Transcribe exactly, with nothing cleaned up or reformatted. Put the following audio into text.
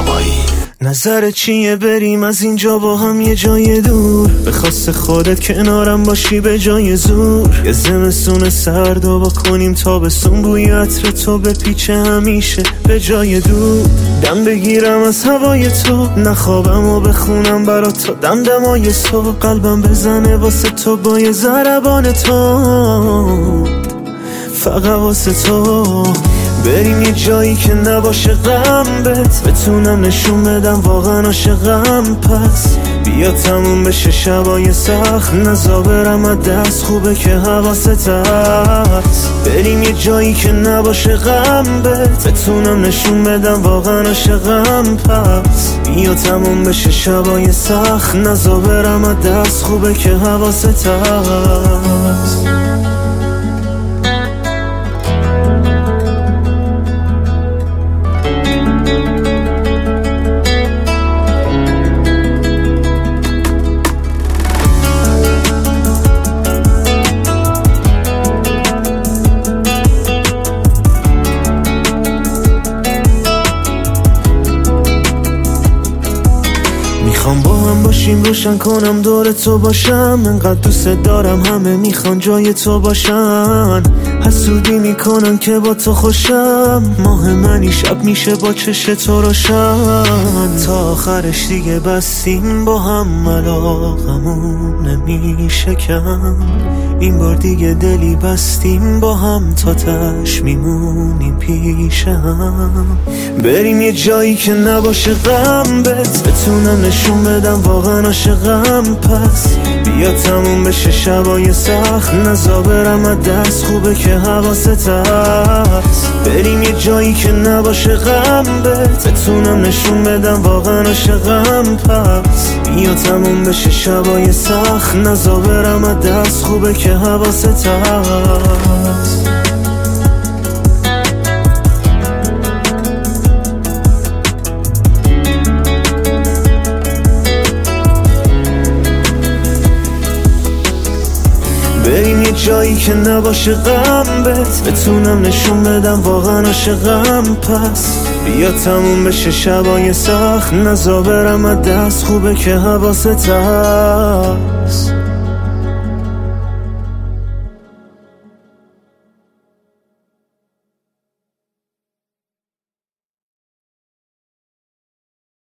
سمایی. نظر چیه بریم از اینجا با هم یه جای دور؟ به خواست خودت کنارم باشی به جای زور. یه زمستون سرد و با کنیم تابستون، بوی عطر تو به پیچه همیشه به جای دور. دم بگیرم از هوای تو، نخوابم و بخونم برات تو دمدمای صبح. قلبم بزنه واسه تو با یه ضربان تو، فقط واسه تو. بریم یه جایی که نباشه غم بهت، بتونم نشون بدم واقعا عاشقم. پس بیا تموم بشه شبای سخت، نزا برم از دست، خوبه که حواست هست. بریم یه جایی که نباشه غم بهت، بتونم نشون بدم واقعا عاشقم. پس بیا تموم بشه شبای سخت، نزا برم از دست، خوبه که حواست هست. میخوام با هم باشیم، روشن کنم دور تو باشم. انقدر دوست دارم همه میخوان جای تو باشن. حسودی میکنن که با تو خوشم، ماه منی شب میشه با چش تو روشن. تا آخرش دیگه بستیم با هم، علاقمون نمیشه کم. این بار دیگه دلی بستیم با هم، تا تش میمونیم پیش هم. بریم یه جایی که نباشه غم بهت، بتونم نشون بدم واقعا عاشقم. پس بیا تموم بشه شبای سخت، نزا برم از دست، خوبه که حواست هست. بریم یه جایی که نباشه غم بهت، بتونم نشون بدم واقعا عاشقم. پس بیا تموم بشه شبای سخت، نزا برم از دست، خوبه که حواست هست. بریم یه جایی که نباشه غم بهت، بتونم نشون بدم واقعا عاشقم. پس بیا تموم بشه شبای سخت، نزا برم از دست، خوبه که حواست هست.